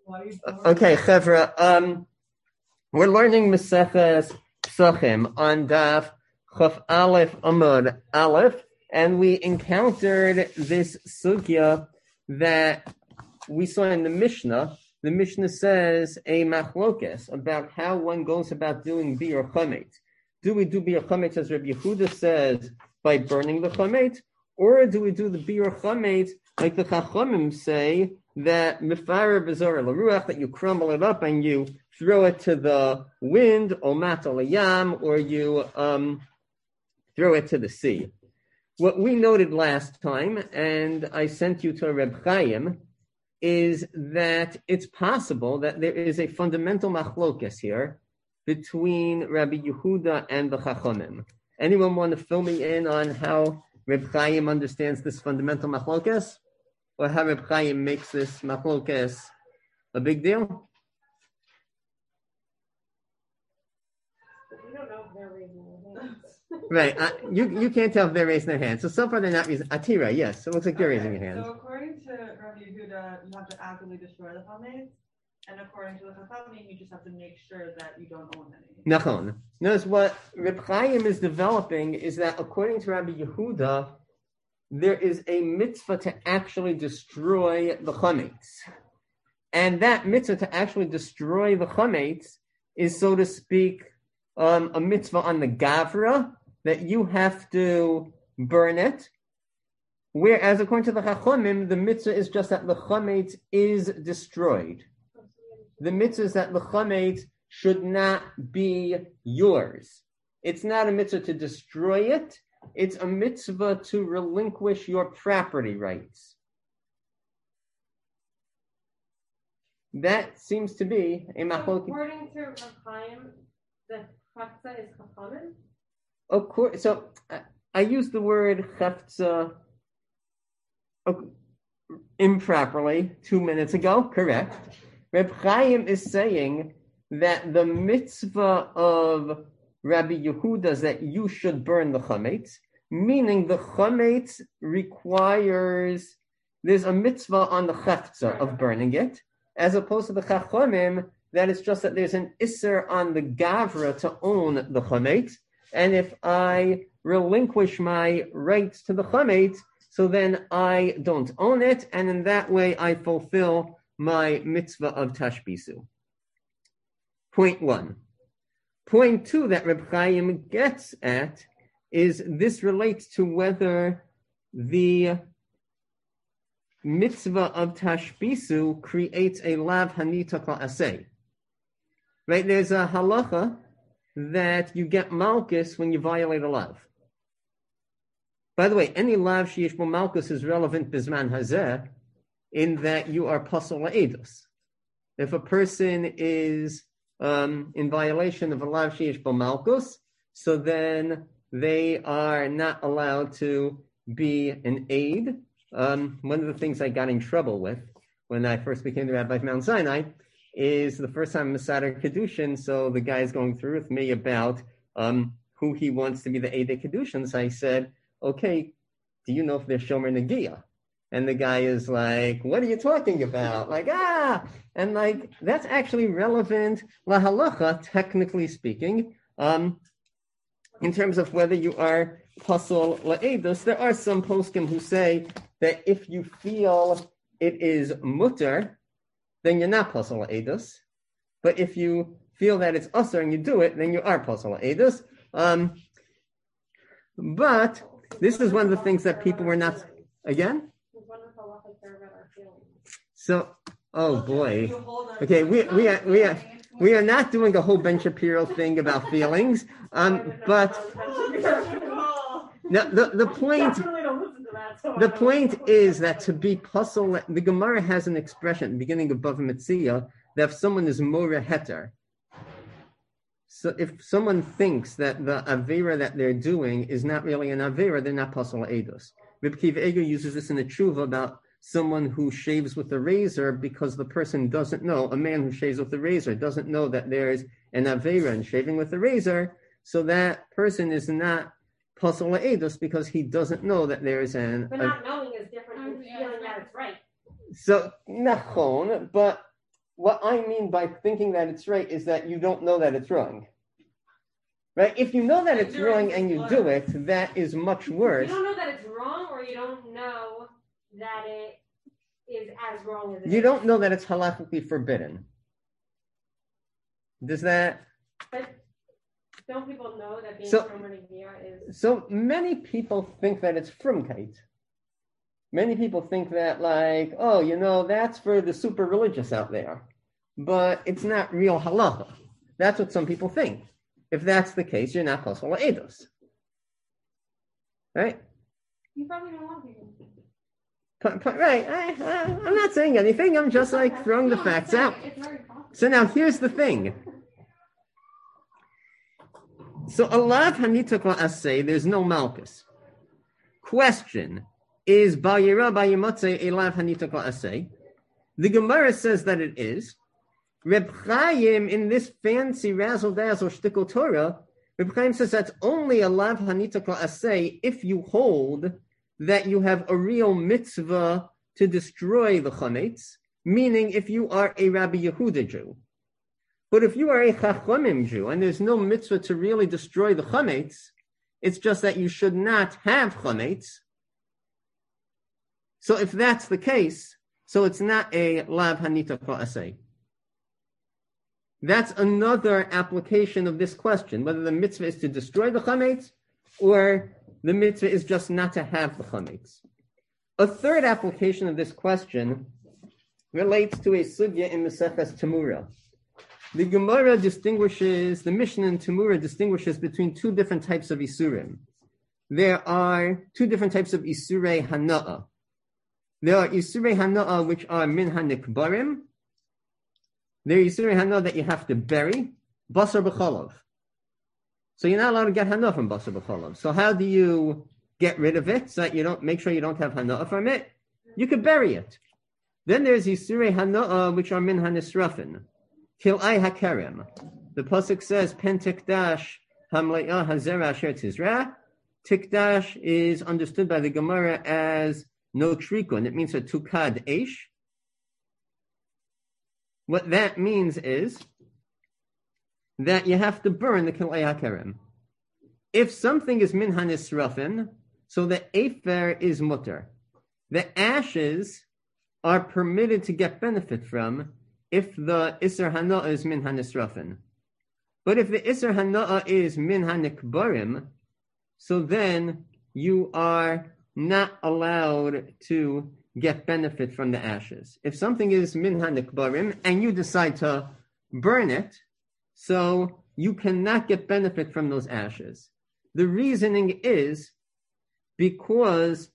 Okay, Chevra. We're learning Maseches Psachim on Daf Chaf Aleph Amud Aleph, and we encountered this sugya that we saw in the Mishnah. The Mishnah says a machlokes about how one goes about doing biur chametz. Do we do biur chametz as Rabbi Yehuda says by burning the chametz, or do we do the biur chametz like the Chachamim say that mifarer b'zora l'ruach, that you crumble it up and you throw it to the wind, or mat yam, or you throw it to the sea. What we noted last time, and I sent you to Reb Chaim, is that it's possible that there is a fundamental machlokes here between Rabbi Yehuda and the Chachamim. Anyone want to fill me in on how Reb Chaim understands this fundamental machlokes? Or how Reb Chaim makes this machlokes a big deal? We don't know if they're raising their hands. Right. You can't tell if they're raising their hands. So far they're not raising. Atira, yes. So it looks like you're raising your hands. So according to Rabbi Yehuda, you have to actively destroy the chametz. And according to the Chachamim, you just have to make sure that you don't own any. Nachon. Notice what Reb Chaim is developing is that according to Rabbi Yehuda, there is a mitzvah to actually destroy the chametz. And that mitzvah to actually destroy the chametz is, so to speak, a mitzvah on the gavra, that you have to burn it. Whereas according to the Chachamim, the mitzvah is just that the chametz is destroyed. The mitzvah is that the chametz should not be yours. It's not a mitzvah to destroy it. It's a mitzvah to relinquish your property rights. That seems to be a machlokes. According to Reb Chaim, the chafza is chachamim? Of course. So I used the word chafza improperly 2 minutes ago. Correct. Reb Chaim is saying that the mitzvah of Rabbi Yehuda is that you should burn the chametz, meaning the chametz requires, there's a mitzvah on the chafza of burning it, as opposed to the chachamim, that it's just that there's an isser on the gavra to own the chametz, and if I relinquish my rights to the chametz, so then I don't own it, and in that way I fulfill my mitzvah of tashbisu. Point one. Point two that Reb Chaim gets at is this relates to whether the mitzvah of tashbisu creates a lav hanita kla'aseh. Right, there's a halacha that you get malchus when you violate a lav. By the way, any lav sheyesh bo malchus is relevant bizman hazeh, in that you are pasol la'edus. If a person is in violation of a lav sheyesh bo malchus, so then they are not allowed to be an aid. One of the things I got in trouble with when I first became the rabbi of Mount Sinai is the first time Masada Kedushin, so the guy is going through with me about who he wants to be the aid of Kedushin. So I said, okay, do you know if they're Shomer Nagiya? And the guy is like, what are you talking about? Like, and like, that's actually relevant la halacha, technically speaking. In terms of whether you are pasol la'edus, there are some poskim who say that if you feel it is mutter, then you're not pasol la'edus. But if you feel that it's usher and you do it, then you are pasol la'edus. But this is one of the things that people were not, again? So, oh boy. Okay, we are not doing a whole Ben Shapiro thing about feelings, but now the point is that to be puzzle, the Gemara has an expression at the beginning of Bava Metzia that if someone is mora heter, so if someone thinks that the avera that they're doing is not really an avera, they're not puzzle edus. Reb Kiva Eger uses this in a tshuva about someone who shaves with a razor because the person doesn't know, a man who shaves with a razor doesn't know that there's an avera in shaving with a razor, so that person is not pasol edus because he doesn't know that there is an... But not knowing is different from feeling that it's right. So, nachon, but what I mean by thinking that it's right is that you don't know that it's wrong. Right? If you know that it's wrong and you do it, that is much worse. You don't know that it's wrong, or you don't know that it is as wrong as it is. You don't know that it's halakhically forbidden. Does that? But don't people know that being So- from Renegir is... So many people think that it's frumkeit. Many people think that, like, oh, that's for the super religious out there. But it's not real halacha. That's what some people think. If that's the case, you're not kosel la'edos. Right? You probably don't want people. Right. I'm not saying anything. I'm just like throwing the facts out. It's very possible. So now here's the thing. So alav hanitok la'aseh, there's no malchus. Question, is ba'yira ba'yimotzei elav hanitok la'aseh? The Gemara says that it is. Reb Chaim, in this fancy razzle-dazzle shtickle Torah, Reb Chaim says that's only alav hanitok la'aseh if you hold that you have a real mitzvah to destroy the chametz, meaning if you are a Rabbi Yehuda Jew. But if you are a Chachamim Jew and there's no mitzvah to really destroy the chametz, it's just that you should not have chametz. So if that's the case, so it's not a lav hanitok la'aseh. That's another application of this question, whether the mitzvah is to destroy the chametz or the mitzvah is just not to have the chametz. A third application of this question relates to a sugya in Maseches Temura. The Gemara distinguishes, the Mishnah in Temura distinguishes between two different types of isurim. There are two different types of isurei hana'ah. There are isurei hana'ah which are min hanikbarim. There are isurei hana'ah that you have to bury, basar b'cholav. So you're not allowed to get hana'ah from basar b'cholav. So how do you get rid of it so that you don't make sure you don't have hana'ah from it? You could bury it. Then there's isurei hana'ah which are min hanisrafin. Kil'ai hakerem. The pasuk says, "Pen tikdash hamle'ah hazera asher tizra." Tikdash is understood by the Gemara as no trikun. It means a tukad eish. What that means is that you have to burn the kil'ai hakerem. If something is min hanisrafin, so the efer is mutter. The ashes are permitted to get benefit from if the Isser Hana'ah is min hanisrafin. But if the Isser Hana'ah is min hanikbarim, so then you are not allowed to get benefit from the ashes. If something is min hanikbarim and you decide to burn it, so you cannot get benefit from those ashes. The reasoning is because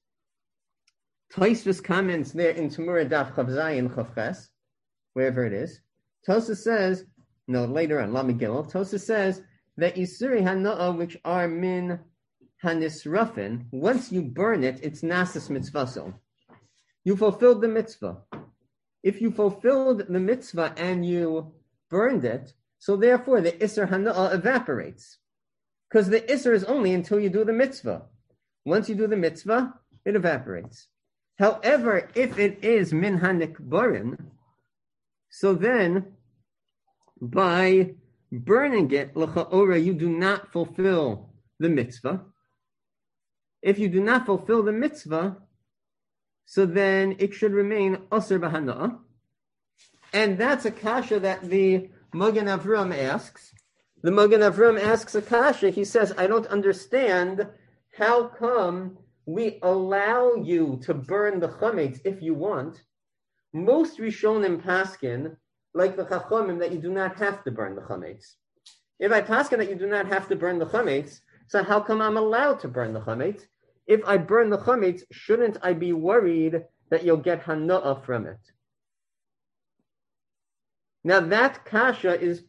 Tosfos comments there in Temura Daf Chav Zayin Chav Ches, wherever it is, Tosfos says, no, later on, La Megillah, Tosfos says that Isurei Hana'ah, which are min hanisrafin, once you burn it, it's nasis mitzvaso. You fulfilled the mitzvah. If you fulfilled the mitzvah and you burned it, so therefore the Isser Hana'ah evaporates. Because the Isser is only until you do the mitzvah. Once you do the mitzvah, it evaporates. However, if it is min hanikbarim, so then by burning it, l'cha'ora, you do not fulfill the mitzvah. If you do not fulfill the mitzvah, so then it should remain aser b'hana'ah. And that's a kasha that the Magen Avram asks. The Magen Avram asks a kasha. He says, I don't understand how come we allow you to burn the chametz if you want. Most Rishonim paskin, like the Chachamim, that you do not have to burn the chametz. If I paskin that you do not have to burn the chametz, so how come I'm allowed to burn the chametz? If I burn the chametz, shouldn't I be worried that you'll get hana'ah from it? Now that kasha is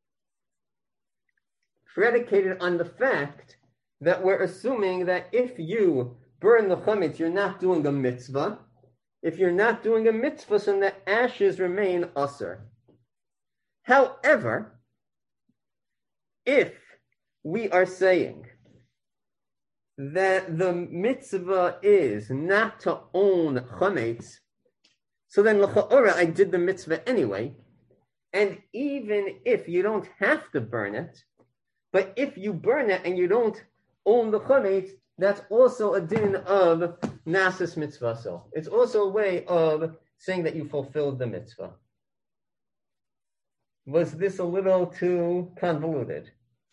predicated on the fact that we're assuming that if you burn the chametz, you're not doing a mitzvah. If you're not doing a mitzvah, so the ashes remain aser. However, if we are saying that the mitzvah is not to own chametz, so then l'cha'ora I did the mitzvah anyway. And even if you don't have to burn it, but if you burn it and you don't own the chametz, that's also a din of nasis mitzvah. So it's also a way of saying that you fulfilled the mitzvah. Was this a little too convoluted?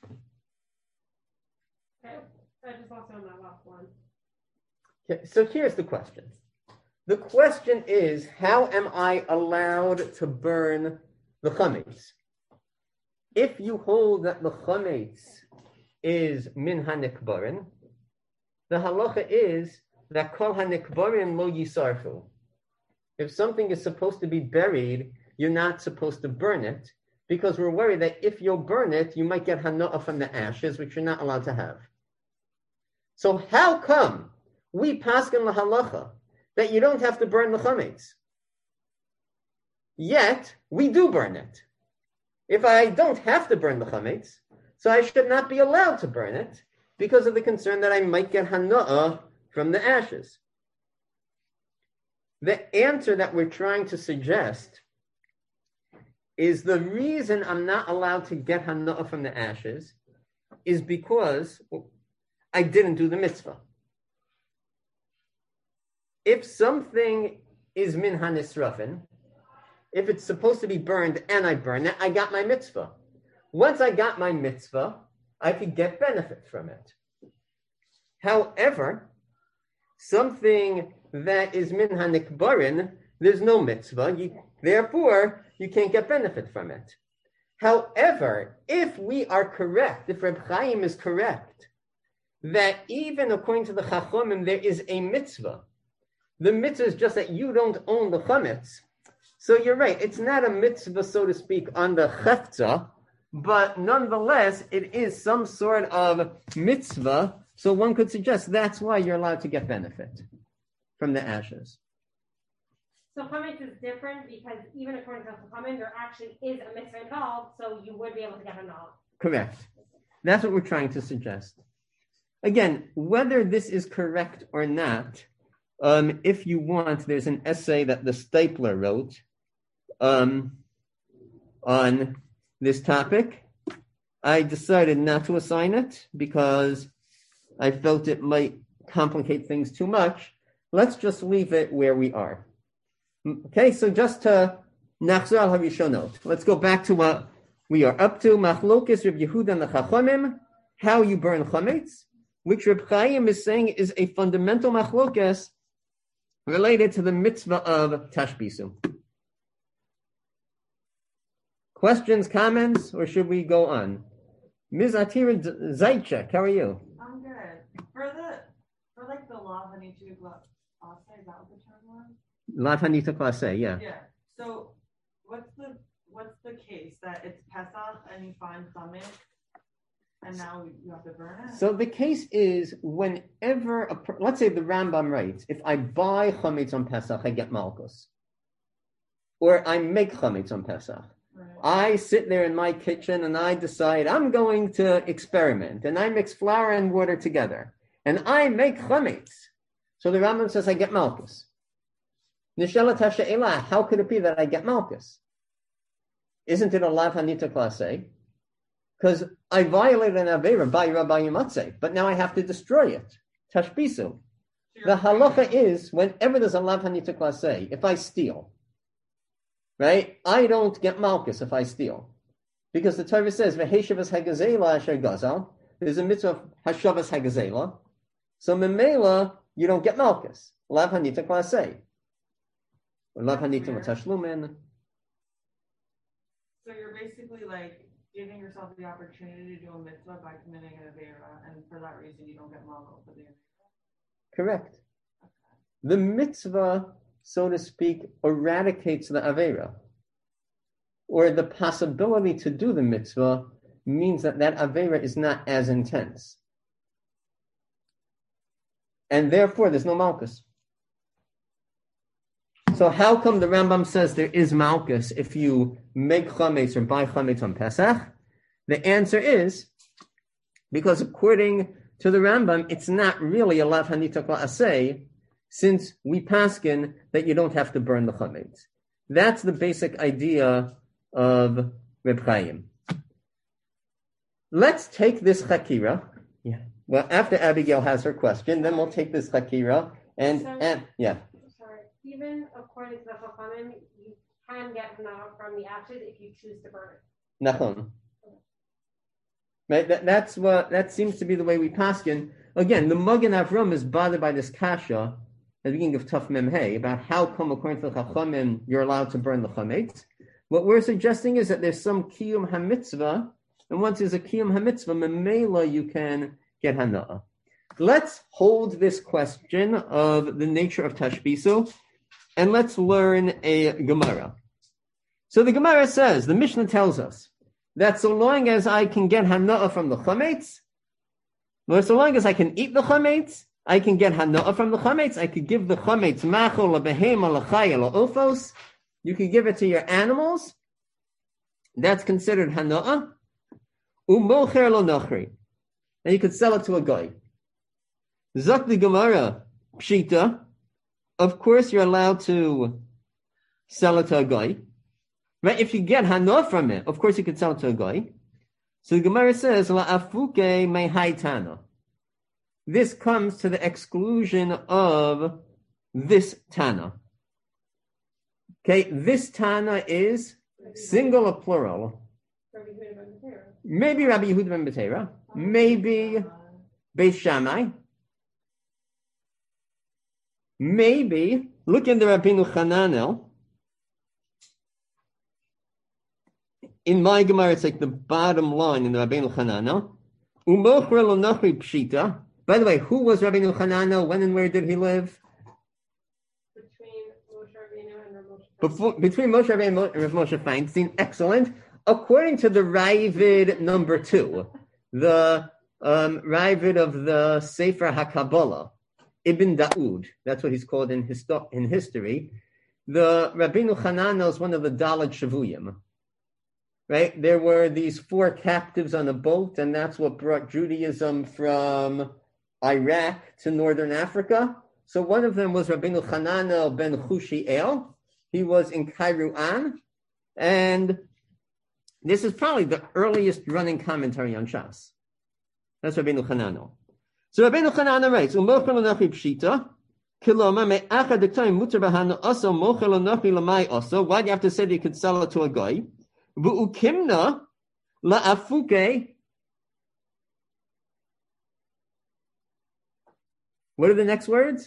Okay. I just lost on that last one. Okay, so here's the question. The question is, how am I allowed to burn the chametz? If you hold that the chametz is min hanikbarin, the halacha is that kol hanikbarin lo yisarfu. If something is supposed to be buried, you're not supposed to burn it, because we're worried that if you'll burn it, you might get hana'ah from the ashes, which you're not allowed to have. So how come we paskin lahalacha that you don't have to burn the chametz? Yet, we do burn it. If I don't have to burn the chametz, so I should not be allowed to burn it because of the concern that I might get hana'ah from the ashes. The answer that we're trying to suggest is the reason I'm not allowed to get hana'ah from the ashes is because I didn't do the mitzvah. If something is min hanisrafin, if it's supposed to be burned and I burn it, I got my mitzvah. Once I got my mitzvah, I could get benefit from it. However, something that is min hanikbarin, there's no mitzvah. Therefore, you can't get benefit from it. However, if we are correct, if Reb Chaim is correct, that even according to the Chachomim, there is a mitzvah. The mitzvah is just that you don't own the chametz. So you're right, it's not a mitzvah, so to speak, on the cheftza, but nonetheless, it is some sort of mitzvah, so one could suggest that's why you're allowed to get benefit from the ashes. So chametz is different because even according to the Chachamim, there actually is a mitzvah involved, so you would be able to get a nod. Correct. That's what we're trying to suggest. Again, whether this is correct or not, if you want, there's an essay that the Stapler wrote on this topic. I decided not to assign it because I felt it might complicate things too much. Let's just leave it where we are. Okay, so just to nachzor al harishonot, let's go back to what we are up to. Machlokes Reb Yehuda and the Chachomim, how you burn chametz, which Reb Chaim is saying is a fundamental machlokes related to the mitzvah of tashbisu. Questions, comments, or should we go on? Ms. Atira Zaitchek, how are you? I'm good. For like the law of Hanitu Klase, is that what the term was? Lav Hanita Klase, yeah. Yeah. So what's the case that it's Pesach and you find chametz and now you have to burn it? So the case is whenever, let's say the Rambam writes, if I buy chametz on Pesach, I get malchus. Or I make chametz on Pesach. Right. I sit there in my kitchen and I decide I'm going to experiment. And I mix flour and water together. And I make chametz. So the Rambam says I get malchus. Nishelat hasha'elah, how could it be that I get malchus? Isn't it a lav hanita klase? Because I violated an avera by Rabbi Matzeh, but now I have to destroy it. Tashbisu. The halacha is whenever there's a lav hanita klase, if I steal, right? I don't get malchus if I steal, because the Torah says v'heshavas hagazela asher gazal. There's a mitzvah of hashavas hagazela, so memela you don't get malchus. Lav hanita klase. Lav hanita matashlumen. So you're basically like giving yourself the opportunity to do a mitzvah by committing an avera, and for that reason you don't get malchus for the avera. Correct. The mitzvah, so to speak, eradicates the avera, or the possibility to do the mitzvah means that avera is not as intense, and therefore there's no malchus. So how come the Rambam says there is malchus if you make chametz or buy chametz on Pesach? The answer is because according to the Rambam, it's not really a lav hanita kla'aseh, since we paskin that you don't have to burn the chametz. That's the basic idea of Reb Chaim. Let's take this chakira. Yeah. Well, after Abigail has her question, then we'll take this chakira and yeah. Sorry. Even according to the Chachamim, you can get hana from the ashes if you choose to burn it. Nachon. Right. That seems to be the way we paskin. Again, the Magen Avram is bothered by this kasha at the beginning of Taf Mem Hey about how come according to the Chachamim you're allowed to burn the chametz. What we're suggesting is that there's some kiyum hamitzvah, and once there's a kiyum hamitzvah, memela you can get hana. Let's hold this question of the nature of tashbisu, and let's learn a Gemara. So the Gemara says, the Mishnah tells us that so long as I can get hana from the chametz, or so long as I can eat the chametz, I can get hana from the chametz. I could give the chametz machol lebehema lechaya leofos. You could give it to your animals. That's considered hana. Umocher lo nochri, and you could sell it to a guy. Zak the Gemara pshita. Of course, you're allowed to sell it to a guy. Right? If you get hana from it, of course you could sell it to a guy. So the Gemara says, La afuke mehaitana. This comes to the exclusion of this Tana. Okay, this Tana is single or plural. Maybe Rabbi Yehuda ben Betera. Maybe Beis Shammai. Maybe, look in the Rabbeinu Hananel. In my Gemara, it's like the bottom line in the Rabbeinu Hananel. Umochre lo nochri pshita. By the way, who was Rabbeinu Hananel? When and where did he live? Between Moshe Rabbeinu and Rav Moshe. Between Moshe Rabbeinu and Rav Moshe Feinstein. Excellent. According to the Ravid number 2, the Ravid of the Sefer HaKabbalah, Ibn Daud, that's what he's called in history. The Rabbeinu Hananel is one of the Dalet Shavuyim. Right? There were these 4 captives on a boat, and that's what brought Judaism from Iraq to northern Africa. So one of them was Rabbeinu Hananel ben Chushiel. He was in Kairouan, and this is probably the earliest running commentary on Shas. That's Rabbeinu Hananel. So Rabbeinu Hananel writes, "Umochel l'nachi pshita, kiloma me'achad d'ktayim mutar b'hana also mochel l'nachi l'mai also." Why do you have to say that you could sell it to a guy? V'ukimna la'afuke. What are the next words?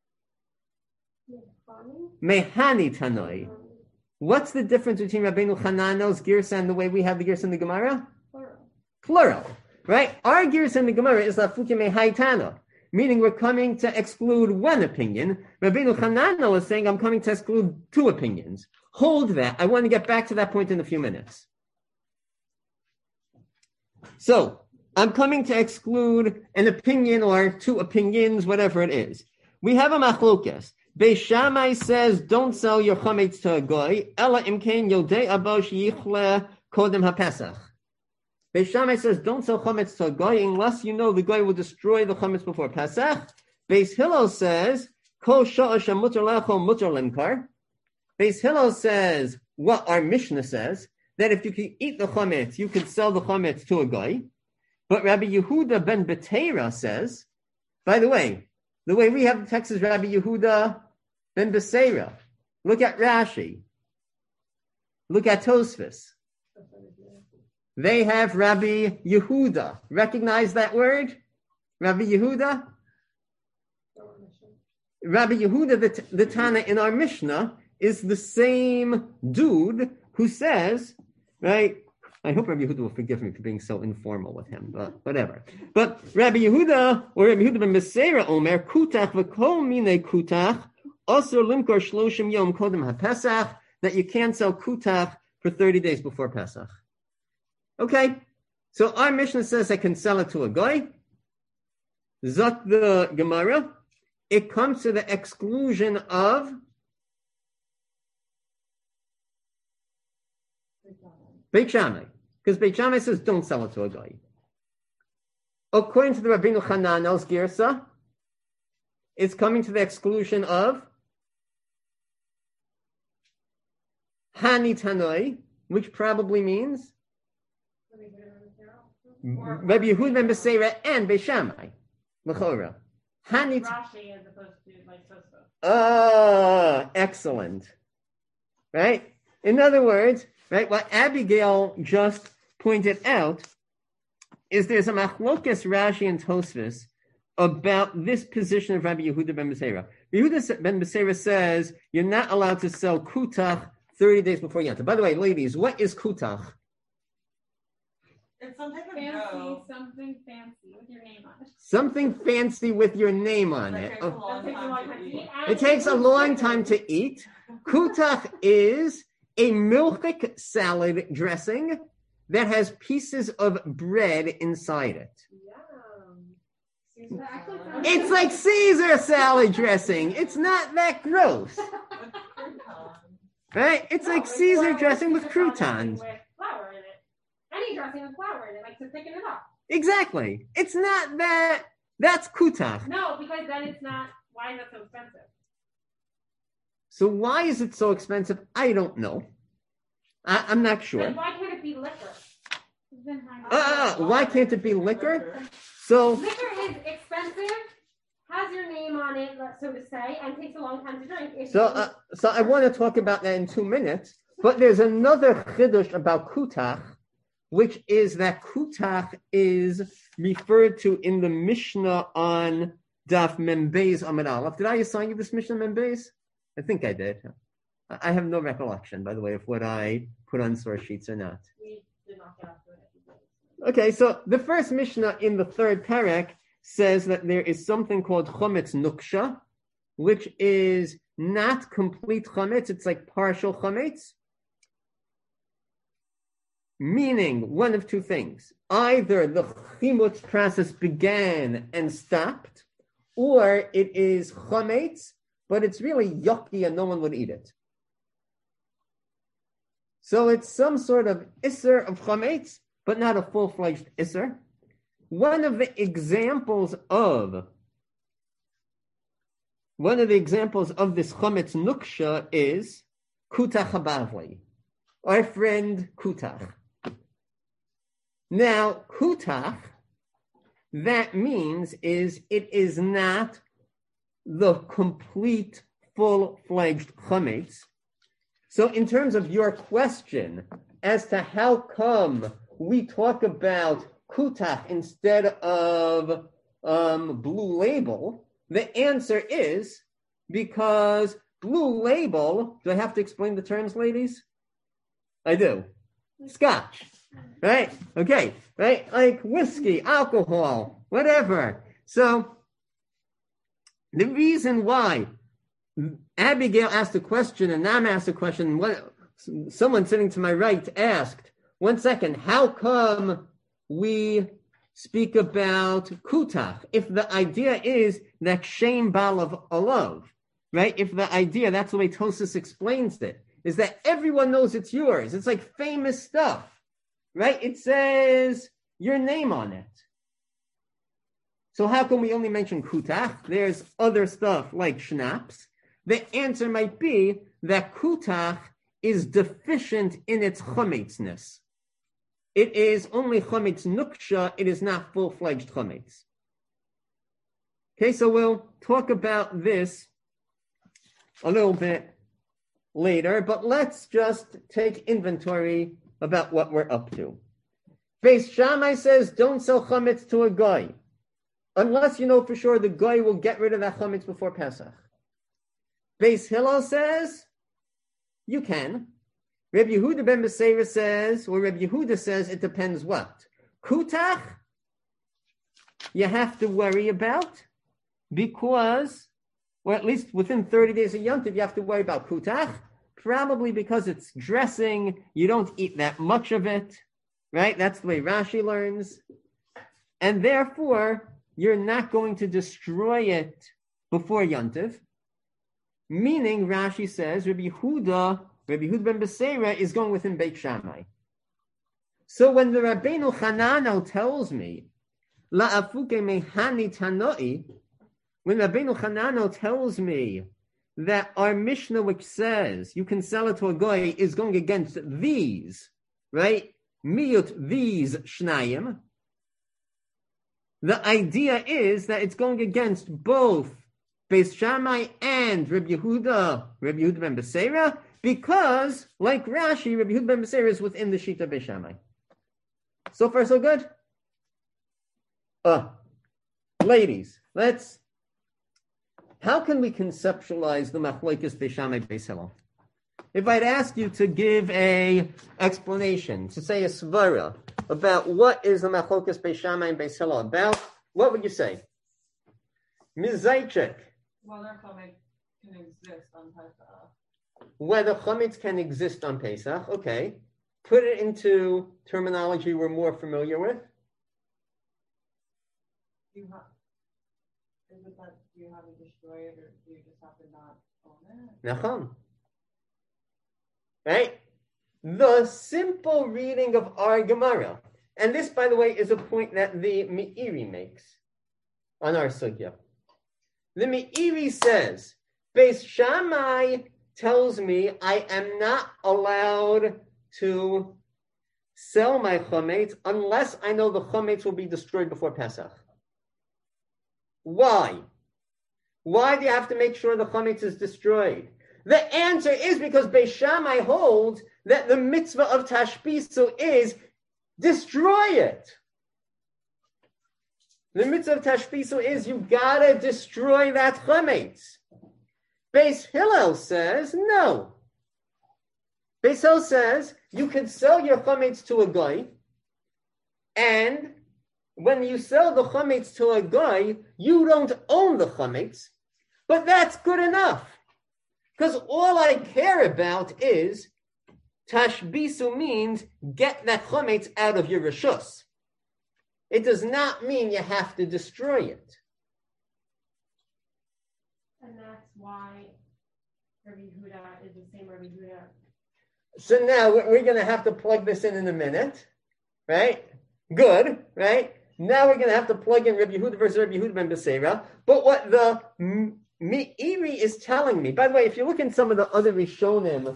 Mehani tanoi. What's the difference between Rabbeinu Hananel's girsa and the way we have the girsa in the Gemara? Plural. Right? Our girsa in the Gemara is la'afuke mehai tana, meaning we're coming to exclude one opinion. Rabbeinu Hananel is saying, I'm coming to exclude 2 opinions. Hold that. I want to get back to that point in a few minutes. So, I'm coming to exclude an opinion or 2 opinions, whatever it is. We have a machlokes. Beis Shammai says, don't sell your chametz to a goy, ela imkein yodei abosh yichle kodem hapesach. Beis Shammai says, don't sell chametz to a goy unless you know the goy will destroy the chametz before Pesach. Beis Hillel says, kol sha'ash mutar lecho mutar limkar. Beis Hillel says, what our Mishnah says, that if you can eat the chametz, you can sell the chametz to a guy. But Rabbi Yehuda ben Betera says, by the way we have the text is Rabbi Yehuda ben Beseira. Look at Rashi. Look at Tosfos. They have Rabbi Yehuda. Recognize that word? Rabbi Yehuda? Rabbi Yehuda, the Tana in our Mishnah, is the same dude who says, right? I hope Rabbi Yehuda will forgive me for being so informal with him, but whatever. But Rabbi Yehuda, or Rabbi Yehuda ben Beseira Omer, kutach v'kol mine kutach, also limkor shloshim yom kodem haPesach, that you can't sell kutach for 30 days before Pesach. Okay, so our Mishnah says I can sell it to a guy. Zot the Gemara, it comes to the exclusion of Beit Shammai, because Beit Shammai says don't sell it to a guy. According to the Rabbeinu Hananel's girsa, it's coming to the exclusion of Hani Tanoi, which probably means Rabbi Yehuda ben Beseira and Beis Shammai. L'chora. Hanit. Rashi as opposed to like Tosfos. Excellent. Right? In other words, right, what Abigail just pointed out is there's a machlokas Rashi and Tosfos about this position of Rabbi Yehuda ben Beseira. Yehuda ben Beseira says you're not allowed to sell kutach 30 days before Yom Tov. By the way, ladies, what is kutach? It's some type of Fancy, dough. something fancy with your name on it. Something fancy with your name on That it. takes a long time to eat. It takes a long time to eat. Kutach is a milchik salad dressing that has pieces of bread inside it. Yum. Actually sounds It's like Caesar salad dressing. It's not that gross, With croutons. right? It's like No, Caesar it's dressing with Caesar croutons. With flour in it. Any dressing with flour in it, like to thicken it up. Exactly. It's not that. That's kutach. No, because then it's not. Why is that so expensive? So why is it so expensive? I don't know. I'm not sure. Then why can't it be liquor? It's been high. Why can't it be liquor? So Liquor is expensive, has your name on it, so to say, and takes a long time to drink. So I want to talk about that in 2 minutes. But there's another chiddush about kutach, which is that kutach is referred to in the Mishnah on Daf Membeis Amud Aleph. Did I assign you this Mishnah Membeis? I think I did. I have no recollection, by the way, of what I put on source sheets or not. We did not get up to it. Okay, so the first Mishnah in the third parak says that there is something called chometz nuksha, which is not complete chometz, it's like partial chometz. Meaning one of two things. Either the chimutz process began and stopped, or it is chometz, but it's really yucky and no one would eat it. So it's some sort of isser of chometz, but not a full-fledged isser. One of the examples of this chometz nuksha is kutach habavli, our friend kutach. Now, kutach, that means is it is not the complete, full-fledged chometz. So in terms of your question as to how come we talk about kutach instead of Blue Label, the answer is because Blue Label, do I have to explain the terms, ladies? I do. Scotch, right? Okay, right? Like whiskey, alcohol, whatever. So the reason why Abigail asked a question and Nam asked a question, someone sitting to my right asked, 1 second, how come we speak about kutach? If the idea is that shem balav alav, right? If the idea, that's the way Tosfos explains it, is that everyone knows it's yours. It's like famous stuff, right? It says your name on it. So how come we only mention kutach? There's other stuff like schnapps. The answer might be that kutach is deficient in its chometzness. It is only chometz nuksha, it is not full-fledged chometz. Okay, so we'll talk about this a little bit later, but let's just take inventory about what we're up to. Beis Shammai says, don't sell chometz to a guy, unless you know for sure the guy will get rid of that chometz before Pesach. Beis Hillel says, you can. Rabbi Yehuda ben Beseira says, or Rabbi Yehuda says, it depends what. Kutach, you have to worry about because, or at least within 30 days of Yom Tov, you have to worry about kutach, probably because it's dressing, you don't eat that much of it, right? That's the way Rashi learns. And therefore, you're not going to destroy it before Yom Tov. Meaning, Rashi says, Rabbi Yehuda ben Beseira is going within Beit Shammai. So when the Rabbeinu Hananel tells me, La'afuke mehani tanoi, when Rabbeinu Hananel tells me that our Mishnah, which says you can sell it to a guy, is going against these, right? Miyut these shnayim. The idea is that it's going against both Beis Shammai and Rabbi Yehuda ben Beseira, because, like Rashi, Rabbi Yehuda ben Beseira is within the Shita Beis Shammai. So far, so good? Ladies, how can we conceptualize the Machlokes Beis Shammai Beis Hillel? If I'd ask you to give a explanation, to say a svara about what is the Machlokes Beis Shammai and Beis Hillel about, what would you say? Ms. Zaychik. Whether chametz can exist on Pesach. Whether chametz can exist on Pesach, okay. Put it into terminology we're more familiar with. Is it that you have to destroy it, or do you just have to not own it? Nachon. Right? The simple reading of our Gemara, and this, by the way, is a point that the Meiri makes on our sugya. The Meiri says, Beis Shammai tells me I am not allowed to sell my chametz unless I know the chametz will be destroyed before Pesach. Why? Why do you have to make sure the chametz is destroyed? The answer is because Beis Shammai holds that the mitzvah of tashbisu is destroy it. The mitzvah of tashbisu is you gotta destroy that chametz. Beis Hillel says no. Beis Hillel says you can sell your chametz to a guy, and when you sell the chametz to a guy, you don't own the chametz, but that's good enough. Because all I care about is tashbisu means get that chametz out of your reshus. It does not mean you have to destroy it. And that's why Rabbi Yehuda is the same Rabbi Yehuda. So now we're going to have to plug this in a minute, right? Good, right? Now we're going to have to plug in Rabbi Yehuda versus Rabbi Yehuda ben Beseira. But what the Meiri is telling me, by the way, if you look in some of the other Rishonim,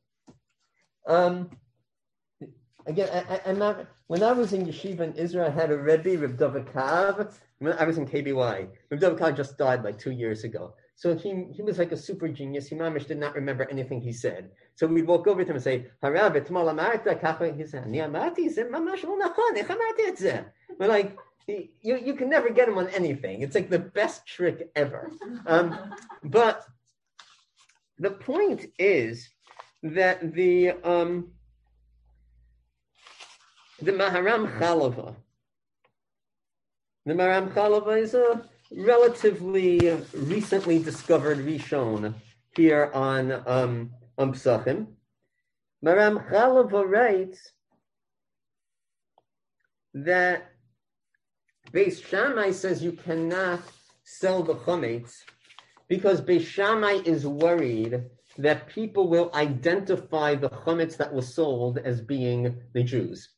again, I'm not. When I was in yeshiva in Israel, I had a Rebbe, Reb David Kav. When I was in KBY, Reb David Kav just died like 2 years ago. So he was like a super genius. He mamish did not remember anything he said. So we'd walk over to him and say, "Harav, etmol amarta kacha." He said, "Ani amarti." He said, "Mamash lo nachon. Ech amarti et zeh." But like, you can never get him on anything. It's like the best trick ever. But the point is that the Maharam Chalava is a relatively recently discovered Rishon here on Pesachim. Maharam Chalava writes that Beis Shammai says you cannot sell the chametz because Beis Shammai is worried that people will identify the chametz that was sold as being the Jews.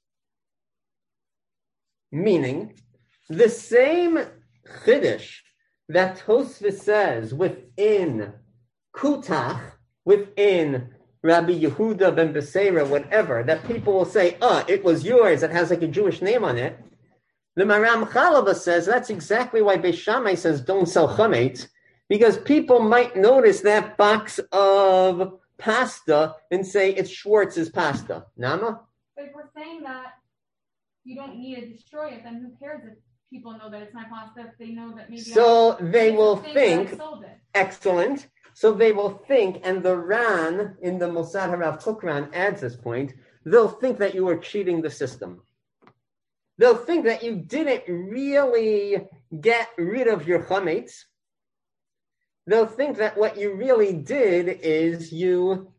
Meaning, the same chiddush that Tosfos says within Kutach, within Rabbi Yehuda ben Beseira, whatever, that people will say, it was yours, it has like a Jewish name on it. The Maram Chalava says that's exactly why Beis Shammai says don't sell chametz, because people might notice that box of pasta and say it's Schwartz's pasta. Nama? But if we're saying that you don't need to destroy it, then who cares if people know that it's my pasta, if they know that maybe so they will think, I sold it. Excellent. So they will think, and the Ran in the Mossad Harav Kukran adds this point, they'll think that you are cheating the system. They'll think that you didn't really get rid of your chametz. They'll think that what you really did is you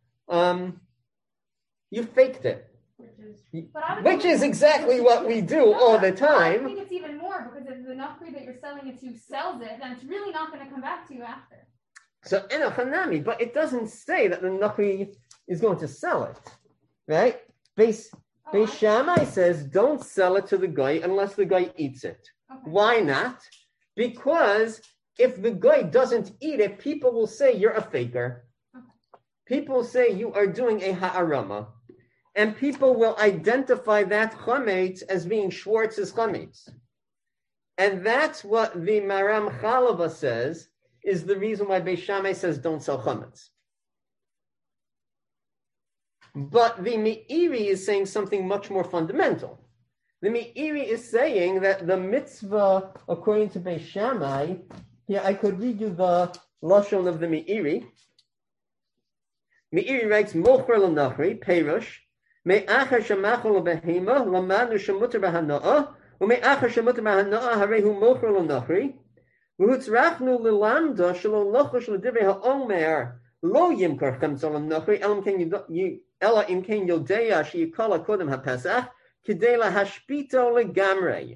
faked it. Which is exactly what we do all the time. I think it's even more, because if the Nachri that you're selling it to sells it, then it's really not going to come back to you after. So, Hanami, but it doesn't say that the Nachri is going to sell it, right? Beis Shammai says don't sell it to the guy unless the guy eats it. Okay. Why not? Because if the guy doesn't eat it, people will say you're a faker. People say you are doing a ha'arama. And people will identify that chametz as being Schwartz's chametz. And that's what the Maram Chalava says is the reason why Beis Shammai says don't sell chametz. But the Meiri is saying something much more fundamental. The Meiri is saying that the mitzvah, according to Beis Shammai, here I could read you the lashon of the Meiri. Meiri writes, Mocher l'nachri, Perush, me'achar shemachol l'behema, l'manu shemuter b'hana'ah, u'me'achar shemuter b'hana'ah, harehu mocher l'nachri, v'hutzrachnu l'lamda shelo lochosh l'divrei ha'omer, lo yimkar chamzol l'nachri, ela im ken yodea she'yikala kodem ha'pesach, k'dei lahashpito legamrei.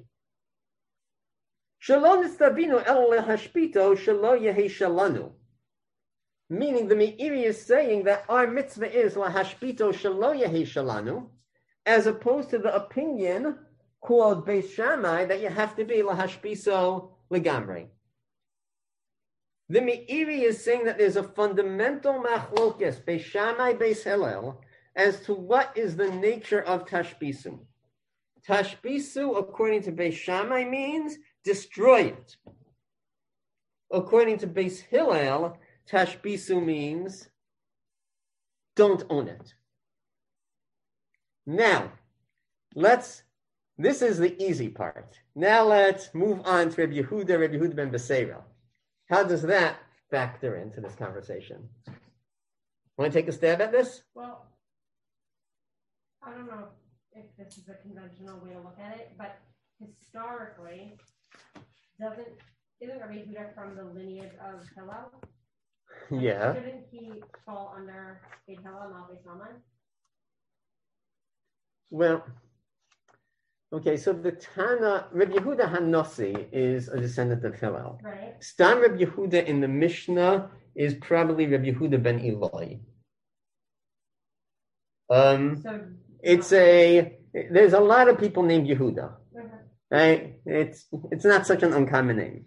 Shelo nistabinu ela lehashpito, shelo yehi shalanu. Meaning the Meiri is saying that our mitzvah is lahashpito shelo yehi shalanu, as opposed to the opinion called Beis Shammai that you have to be lahashpiso legamrei. The Meiri is saying that there's a fundamental machlokes Beis Shammai Beis Hillel as to what is the nature of tashbisu. Tashbisu, according to Beis Shammai, means destroy it. According to Beis Hillel, tashbisu means don't own it. Now, this is the easy part. Now let's move on to Rabbi Yehuda ben Beseira. How does that factor into this conversation? Want to take a stab at this? Well, I don't know if this is a conventional way to look at it, but historically, isn't Rabbi Yehuda from the lineage of Hillel? Yeah. Shouldn't he fall under Beit Hillel, not Beit Shammai? Well, okay, so the Tana, Rabbi Yehuda Hanasi is a descendant of Hillel. Right. Stam Rabbi Yehuda in the Mishnah is probably Rabbi Yehuda ben Eloi. There's a lot of people named Yehuda. Right? It's not such an uncommon name.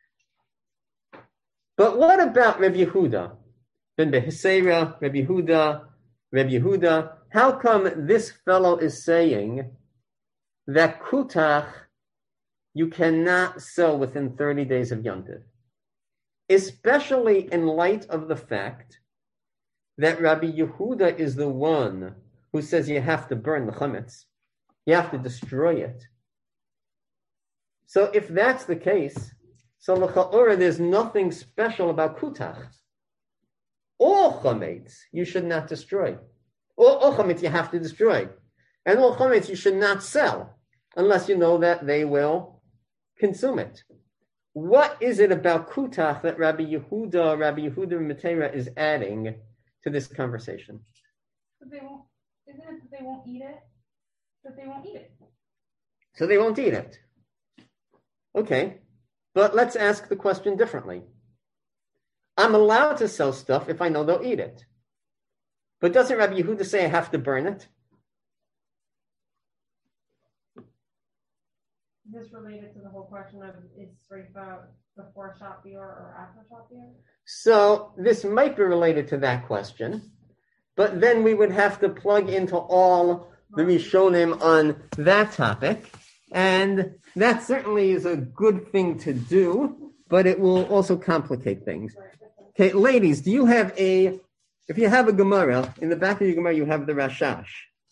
But what about Rabbi Yehuda? Ben Beseira, Rabbi Yehuda. How come this fellow is saying that kutach you cannot sell within 30 days of Yom Tov? Especially in light of the fact that Rabbi Yehuda is the one who says you have to burn the chametz. You have to destroy it. So if that's the case, so l'cha'ora, there's nothing special about kutach. All chametz you should not destroy. All chametz you have to destroy. And all chametz you should not sell unless you know that they will consume it. What is it about kutach that Rabbi Yehuda Matera is adding to this conversation? Isn't it that they won't eat it? That they won't eat it. So they won't eat it. Okay, but let's ask the question differently. I'm allowed to sell stuff if I know they'll eat it. But doesn't Rabbi Yehuda say I have to burn it? Is this related to the whole question of is Sreifa before Shapir or after Shapir? So this might be related to that question, but then we would have to plug into all the Rishonim on that topic, and that certainly is a good thing to do, but it will also complicate things. Okay, ladies, if you have a Gemara, in the back of your Gemara you have the Rashash.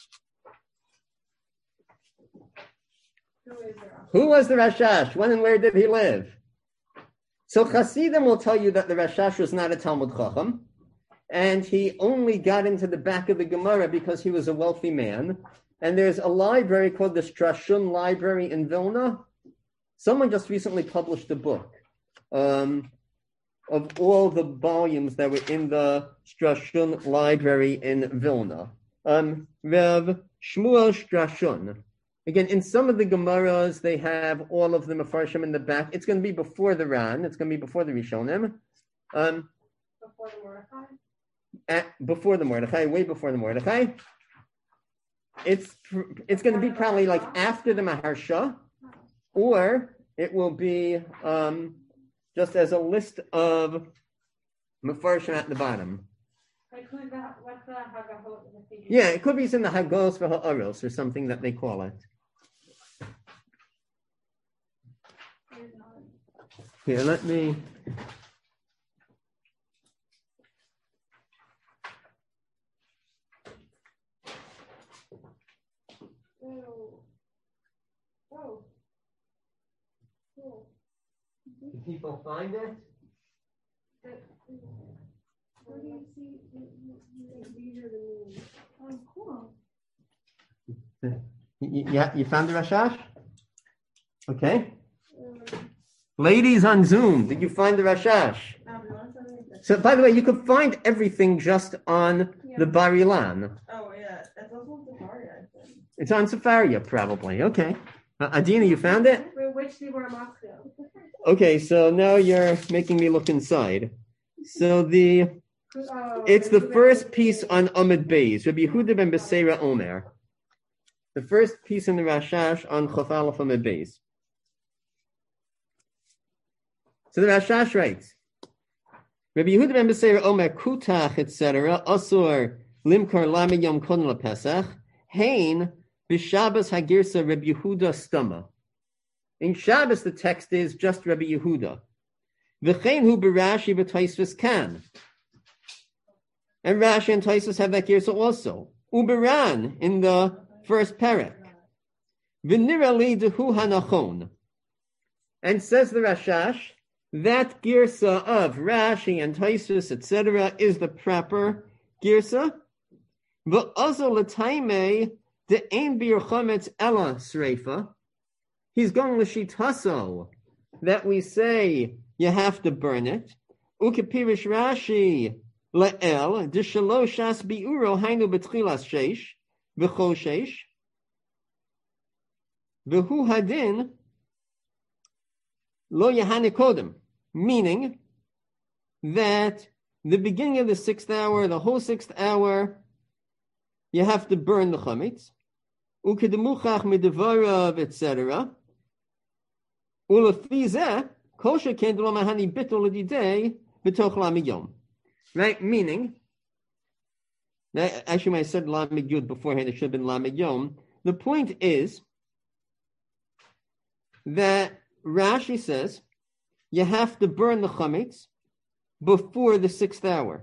Who was the Rashash? When and where did he live? So Hasidim will tell you that the Rashash was not a Talmud Chacham, and he only got into the back of the Gemara because he was a wealthy man. And there's a library called the Strashun Library in Vilna. Someone just recently published a book of all the volumes that were in the Strashun Library in Vilna. Rav Shmuel Strashun. Again, in some of the Gemaras, they have all of the Mefarshim in the back. It's going to be before the Ran. It's going to be before the Rishonim. Before the Mordechai? Before the Mordechai, way before the Mordechai. It's going to be probably like after the Maharsha, or it will be just as a list of Mefarshim at the bottom. Like what's the Hagahot? Yeah, it could be in the Hagos for Ha'aros or something that they call it. Here, let me. Oh. Cool. Do people find it? Where do you see these are the names? Oh, cool. You found the Rashash? Okay. Ladies on Zoom, did you find the Rashash? So, by the way, you could find everything just on the Bar Ilan. Oh, yeah. That's also on Safari, I think. It's on Safaria, probably. Okay. Adina, you found it? Which they were in Moscow. Okay, so now you're making me look inside. So it's the first piece on Amud Beis, Rabbi Yehuda ben Beseira Omer. The first piece in the Rashash on Chaf Aleph Amud Beis. So the Rashash writes, Rabbi Yehuda ben Beseira Omer Kutach, etc. Asur Limkar Lamed Yom Kodem LaPesach Hein B'Shabbos Hagirsa Rabbi Yehuda Stama. In Shabbos, the text is just Rabbi Yehuda. V'chein hu b'Rashi v'Taisvus kan. And Rashi and Taisvus have that girsa also. Uberan in the first parak. V'nira li dehu hanachon. And says the Rashash, that girsa of Rashi and Taisvus, etc., is the proper girsa. V'azo l'taimei de'ein bir chometz ela sreifa. He's going l'shitaso that we say you have to burn it. Ukepirish Rashi le'el d'shaloshas bi'uro hainu betchilas sheish v'chol sheish v'hu hadin lo yahane kodem, meaning that the beginning of the 6th hour, the whole 6th hour, you have to burn the chametz. Ukedemuchach midevarav, etc. Right, meaning, actually when I said Lamed Yud beforehand, it should have been Lamed Yom. The point is that Rashi says you have to burn the chametz before the 6th hour.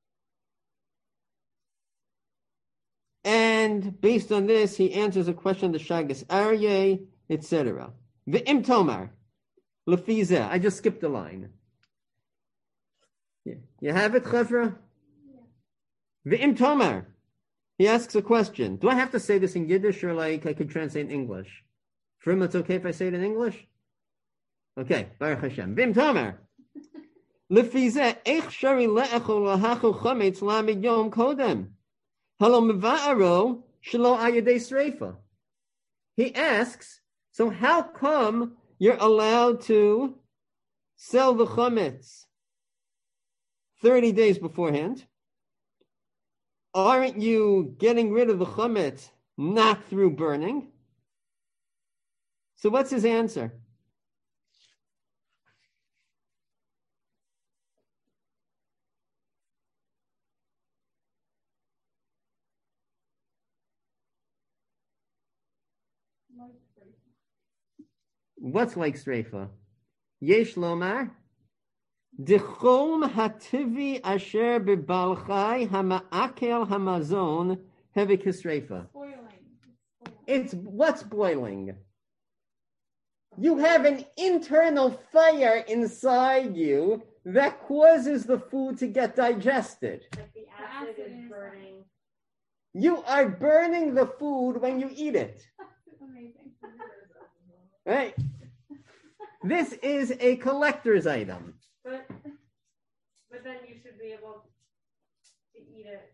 And based on this, he answers a question of the Shagas Aryeh, etc. V'im tomar, lefizeh. I just skipped a line. Yeah. You have it, Chevra? V'im tomar. He asks a question. Do I have to say this in Yiddish or like I could translate in English? For him, it's okay if I say it in English? Okay, Baruch Hashem. V'im tomar. Lefizeh, eich shari le'echol lahachu chametz lamed yom kodem. Halo meva'aro shelo ayadei sreifa. He asks, so how come you're allowed to sell the chametz 30 days beforehand? Aren't you getting rid of the chametz not through burning? So what's his answer? What's like streifa? Yesh lomar dechom hativi asher bebalchai hamaakel hamazon hevik streifa. It's what's boiling. You have an internal fire inside you that causes the food to get digested. Like the acid is burning. You are burning the food when you eat it. Amazing. Right? This is a collector's item. But then you should be able to eat it.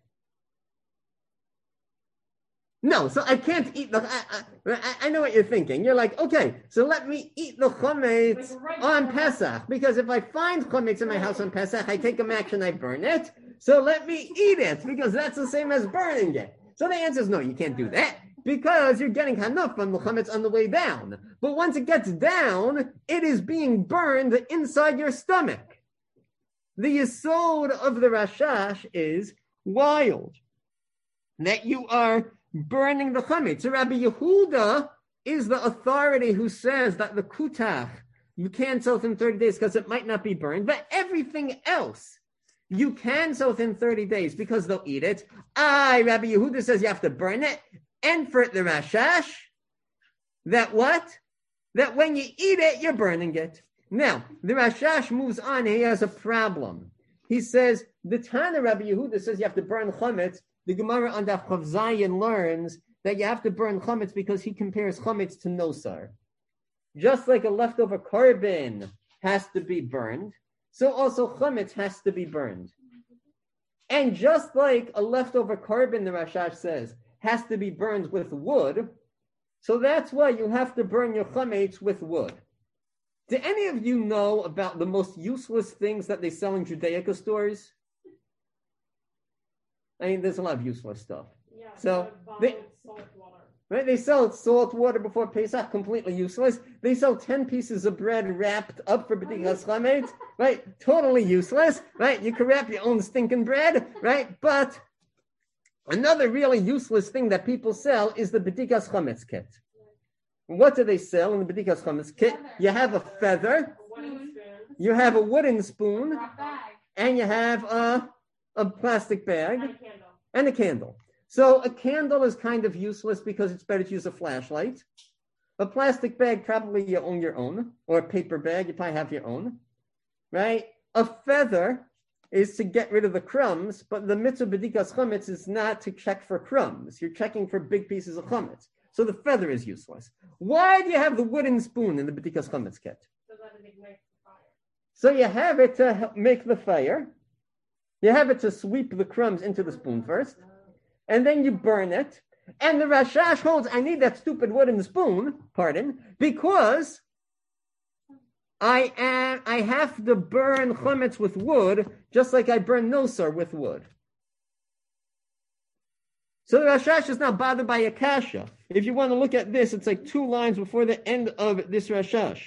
No, so I can't eat the. I know what you're thinking. You're like, okay, so let me eat the chametz on Pesach, because if I find chametz in my house on Pesach, I take an action, I burn it. So let me eat it because that's the same as burning it. So the answer is no, you can't do that. Because you're getting hanaf from the chametz on the way down. But once it gets down, it is being burned inside your stomach. The yesod of the Rashash is wild. That you are burning the chametz. So Rabbi Yehuda is the authority who says that the kutach, you can't sell within 30 days because it might not be burned. But everything else, you can sell within 30 days because they'll eat it. Rabbi Yehuda says you have to burn it. And for the Rashash, that what? That when you eat it, you're burning it. Now, the Rashash moves on. He has a problem. He says, the Tana Rabbi Yehuda says you have to burn chametz. The Gemara on Daf Chav Zayin learns that you have to burn chametz because he compares chametz to nosar. Just like a leftover korban has to be burned, so also chametz has to be burned. And just like a leftover korban, the Rashash says, has to be burned with wood, so that's why you have to burn your chametz with wood. Do any of you know about the most useless things that they sell in Judaica stores? I mean, there's a lot of useless stuff. Yeah, So bottled salt water. Right? They sell salt water before Pesach, completely useless. They sell 10 pieces of bread wrapped up for B'dikas Chametz, right? Totally useless, right? You can wrap your own stinking bread, right? But another really useless thing that people sell is the B'dikas Chametz kit. What do they sell in the B'dikas Chametz kit? You have a feather, you have a wooden spoon, Rock bag. and you have a plastic bag, And a candle. and a candle. So a candle is kind of useless because it's better to use a flashlight. A plastic bag, probably you own your own, or a paper bag, you probably have your own, right? A feather is to get rid of the crumbs, but the mitzvah b'dikas chametz is not to check for crumbs. You're checking for big pieces of chametz. So the feather is useless. Why do you have the wooden spoon in the b'dikas chametz kit? So that it ignites the fire. So you have it to help make the fire. You have it to sweep the crumbs into the spoon first, and then you burn it. And the Rashash holds, I need that stupid wooden spoon, because I have to burn chametz with wood, just like I burn nosar with wood. So the Rashash is not bothered by Akasha. If you want to look at this, it's like 2 lines before the end of this Rashash.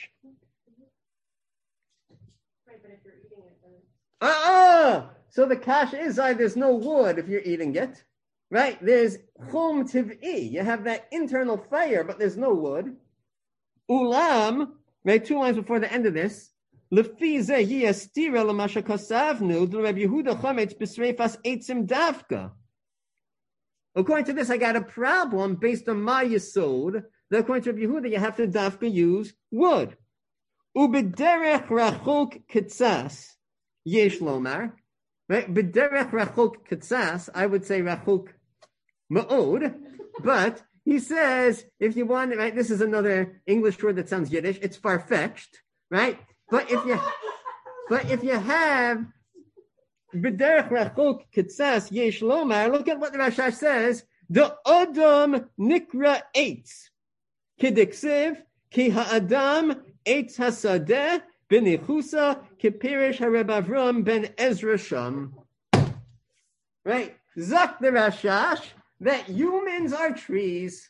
Right, but if you're eating it, then So the kasha is there's no wood if you're eating it, right? There's chum tiv'i. You have that internal fire, but there's no wood. Ulam, right? 2 lines before the end of this. Lefi zeh yastira l'masha kasavnu d'Reb Yehuda chametz b'sreifas eitzim davka. According to this, I got a problem based on my yesod. That according to Reb Yehuda, you have to davka use wood. Ubederech rachok ketzas yesh lomar. Right? B'derech rachok ketzas, I would say rachok ma'od, but he says, if you want, right, this is another English word that sounds Yiddish, it's far-fetched, right? But if you have b'derech rachok ketzas yesh lomar, look at what the Rashash says, the Adam nikra eitz, kidiksiv, ki ha'adam eitz hasadeh, Benichusa kipirish hareb Avram ben Ezra Sham. Right? Zak the Rashash that humans are trees.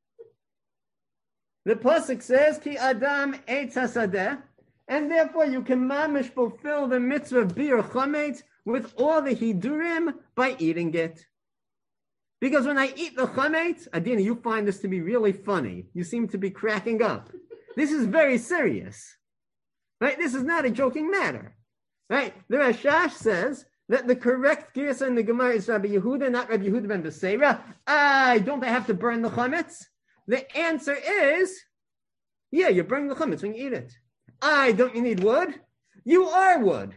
The pasuk says ki Adam eitz hasadeh, and therefore you can mamish fulfill the mitzvah of bir chametz with all the hidurim by eating it. Because when I eat the chametz, Adina, you find this to be really funny. You seem to be cracking up. This is very serious. Right? This is not a joking matter. Right? The Rashash says that the correct girsa in the Gemara is Rabbi Yehuda, not Rabbi Yehuda ben Beseira. Don't I have to burn the chametz? The answer is, yeah, you burn the chametz when you eat it. Don't you need wood? You are wood.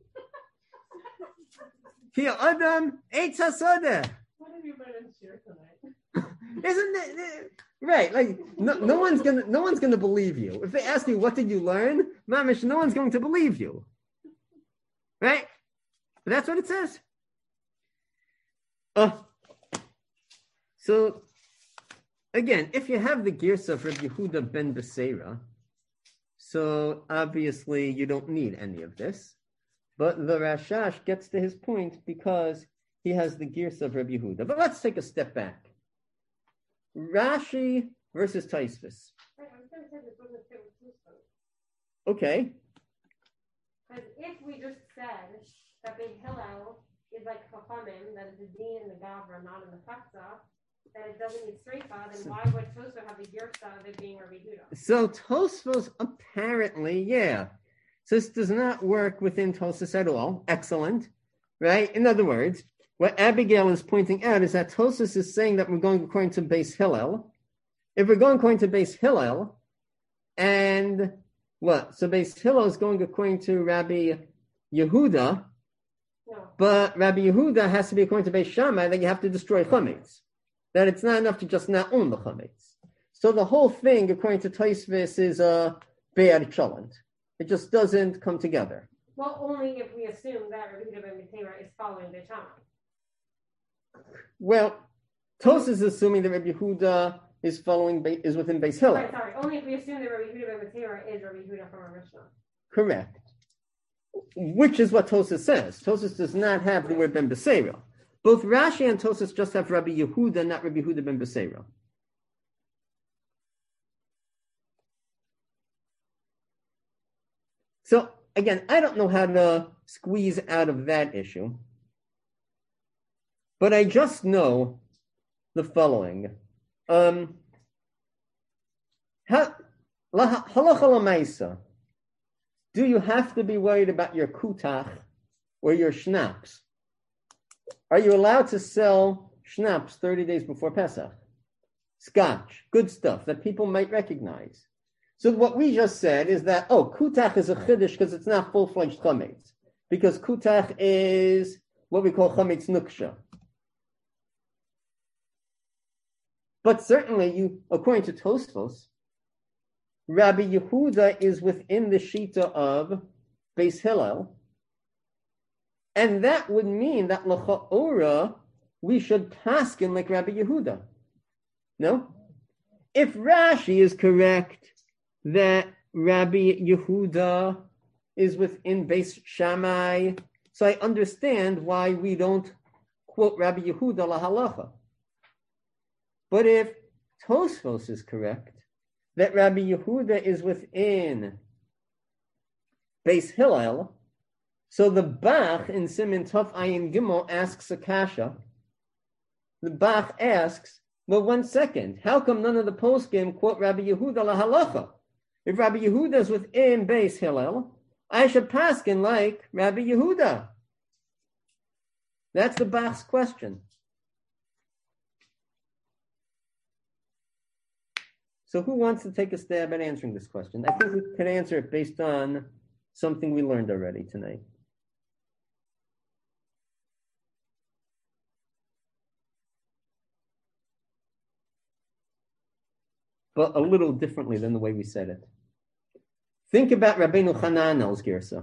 Ki Adam eitz hasadeh. what have you been in here tonight? Isn't it right? Like no one's gonna believe you if they ask you what did you learn, mamish. No one's going to believe you, right? But that's what it says. So again, if you have the girsa of Reb Yehuda ben Beseira, so obviously you don't need any of this. But the Rashash gets to his point because he has the girsa of Reb Yehuda. But let's take a step back. Rashi versus Tosfos. Right, I was going to say this wasn't fit with Tosfos. Okay. Because if we just said that Big Hillel is like Chachamim, that is the Din in the Gavra, not in the Chaksa, that it doesn't need Sreifa, then why would Tosfos have the Girsa of it being Rabbi Huda? So Tosfos apparently, yeah. So this does not work within Tosfos at all. Excellent. Right? In other words, what Abigail is pointing out is that Tosfos is saying that we're going according to Beis Hillel. If we're going according to Beis Hillel, and what? So Beis Hillel is going according to Rabbi Yehuda, No. but Rabbi Yehuda has to be according to Beis Shammai that you have to destroy chametz. That it's not enough to just not own the chametz. So the whole thing, according to Tosfos, is a be'er chalent. It just doesn't come together. Well, only if we assume that Rabbi Huda ben Mitera is following the Shammai. Well, Tosfos is assuming that Rabbi Yehuda is within Beis Hillel. Right, sorry. Only if we assume that Rabbi Huda ben Mitera is Rabbi Huda from our Mishnah. Correct. Which is what Tosfos says. Tosfos does not have the word ben Beseira. Both Rashi and Tosfos just have Rabbi Yehuda, not Rabbi Yehuda ben Beseira. So again, I don't know how to squeeze out of that issue, but I just know the following. Halacha l'maisa. Do you have to be worried about your kutach or your schnapps? Are you allowed to sell schnapps 30 days before Pesach? Scotch, good stuff that people might recognize. So what we just said is that, kutach is a chiddush because it's not full-fledged chametz. Because kutach is what we call chametz nuksha. But certainly, according to Tosfos, Rabbi Yehuda is within the shita of Beis Hillel, and that would mean that l'cha'ora we should paskin like Rabbi Yehuda. No? If Rashi is correct that Rabbi Yehuda is within Beis Shammai, so I understand why we don't quote Rabbi Yehuda lahalacha. But if Tosfos is correct that Rabbi Yehuda is within Beis Hillel, so the Bach in Siman Tov Ayin Gimel asks a kasha. The Bach asks, well, 1 second, how come none of the poskim quote Rabbi Yehuda lahalacha? If Rabbi Yehuda is within Beis Hillel, I should paskin like Rabbi Yehuda. That's the Bach's question. So who wants to take a stab at answering this question? I think we can answer it based on something we learned already tonight. But a little differently than the way we said it. Think about Rabbeinu Hananel's Girsa.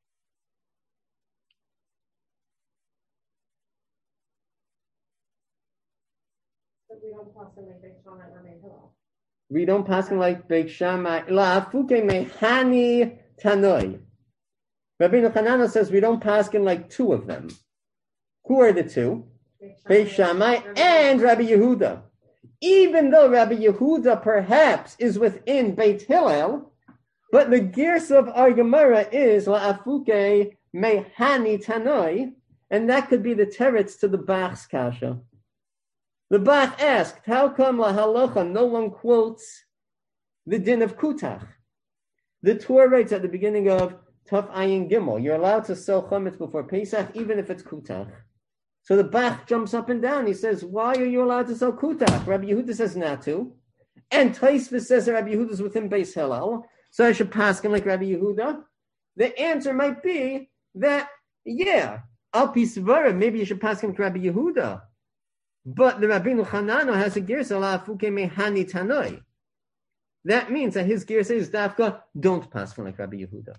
But we don't possibly Big Shammai or Big Hillel. We don't pass him like Beis Shammai. La afuke mehani tanoi. Rabbeinu Hananel says we don't pass him like two of them. Who are the two? Beis Shammai and Rabbi Yehuda. Even though Rabbi Yehuda perhaps is within Beit Hillel, but the Girsa of our Gemara is la'afuke mehani tanoi, and that could be the teretz to the Bach's kasha. The Bach asked, how come lahalacha no one quotes the din of kutach? The Torah writes at the beginning of Tov Ayin Gimel, you're allowed to sell chametz before Pesach even if it's kutach. So the Bach jumps up and down. He says, why are you allowed to sell kutach? Rabbi Yehuda says not to. And Tosfos says that Rabbi Yehuda is within Beis Hillel, so I should pass him like Rabbi Yehuda. The answer might be that, al pi svara, maybe you should pass him like Rabbi Yehuda. But the Rabbeinu Hananel has a girsa la'afuke mehani tanoi. That means that his girsa is dafka, don't pass him like Rabbi Yehuda.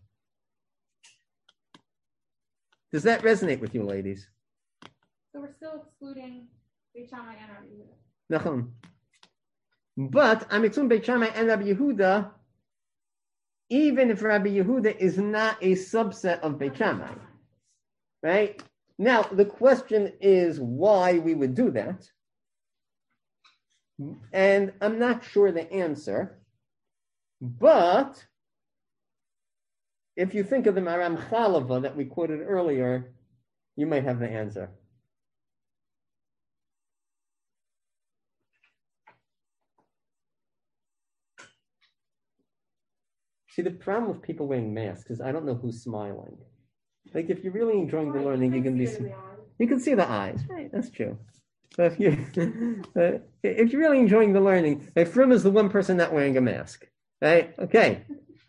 Does that resonate with you, ladies? So we're still excluding Beit Shammai and Rabbi Yehuda. Nachon. But I'm excluding Beit Shammai and Rabbi Yehuda, even if Rabbi Yehuda is not a subset of Beit Shammai. Right? Now, the question is why we would do that. And I'm not sure the answer, but if you think of the Maram Chalava that we quoted earlier, you might have the answer. See, the problem with people wearing masks is I don't know who's smiling. Like, if you're really enjoying the learning, you can see the eyes. Right, that's true. But if you're really enjoying the learning, Frim is the one person not wearing a mask. Right? Okay.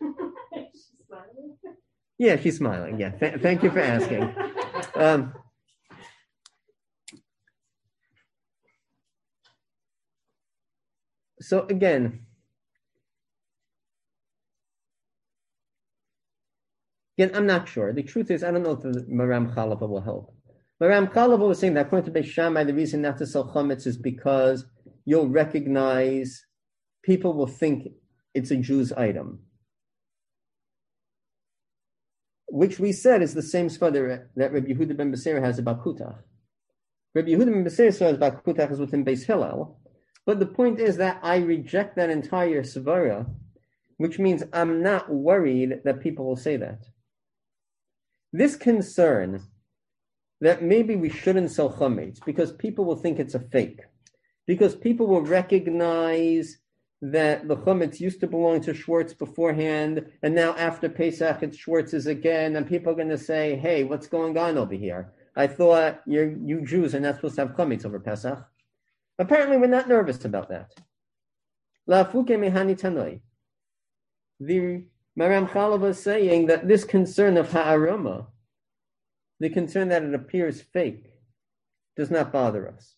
Yeah, she's smiling. Yeah, thank you for asking. So again, I'm not sure. The truth is, I don't know if the Maram Chalava will help. Maram Chalava was saying that according to Beis Shammai, the reason not to sell chametz is because you'll recognize, people will think it's a Jew's item. Which we said is the same svara that Rabbi Yehuda ben Beseira has about Kutach. Rabbi Yehuda ben Beseira says about Kutach is within Beis Hillel, but the point is that I reject that entire svara, which means I'm not worried that people will say that. This concern that maybe we shouldn't sell chametz because people will think it's a fake, because people will recognize that the chametz used to belong to Schwartz beforehand, and now after Pesach it's Schwartz's again, and people are going to say, hey, what's going on over here? I thought you Jews are not supposed to have chametz over Pesach. Apparently we're not nervous about that. La'afuke mehani tanoi. The Maram Chalava is saying that this concern of ha'arama, the concern that it appears fake, does not bother us.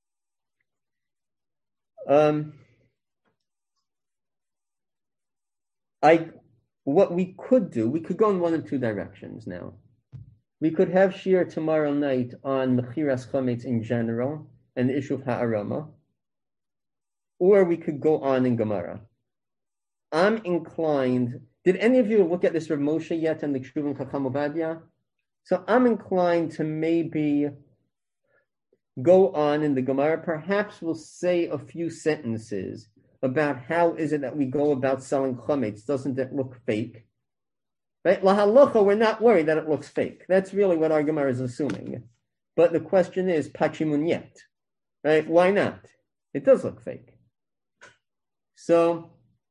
What we could do, we could go in one of two directions now. We could have shir tomorrow night on mechiras chametz in general and the issue of ha'arama, or we could go on in Gemara. I'm inclined. Did any of you look at this Rav Moshe yet in the Kshuvim Chacham Ovadia? So I'm inclined to maybe go on in the Gemara. Perhaps we'll say a few sentences about how is it that we go about selling chametz. Doesn't it look fake? Right? Lahalacha, we're not worried that it looks fake. That's really what our Gemara is assuming. But the question is, pachimun yet. Right? Why not? It does look fake. So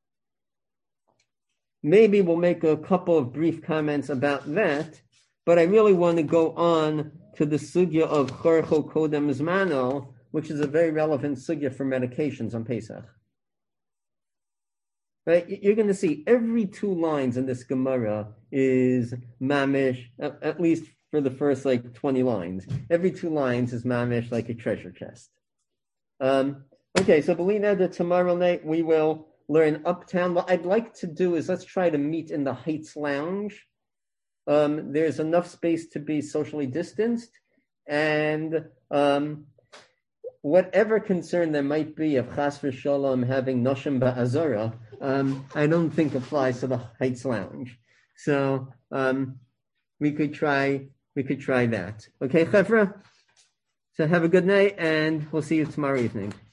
maybe we'll make a couple of brief comments about that, but I really want to go on to the sugya of Chorcho Kodem Zmano, which is a very relevant sugya for medications on Pesach. Right? You're going to see every two lines in this Gemara is mamish, at least for the first 20 lines. Every two lines is mamish like a treasure chest. Okay, so Belina, that tomorrow night we will learn Uptown. What I'd like to do is let's try to meet in the Heights Lounge. There's enough space to be socially distanced, and whatever concern there might be of Chas v'Shalom having Noshim Ba'azara, I don't think applies to the Heights Lounge. So we could try that. Okay, Chevra? So have a good night, and we'll see you tomorrow evening.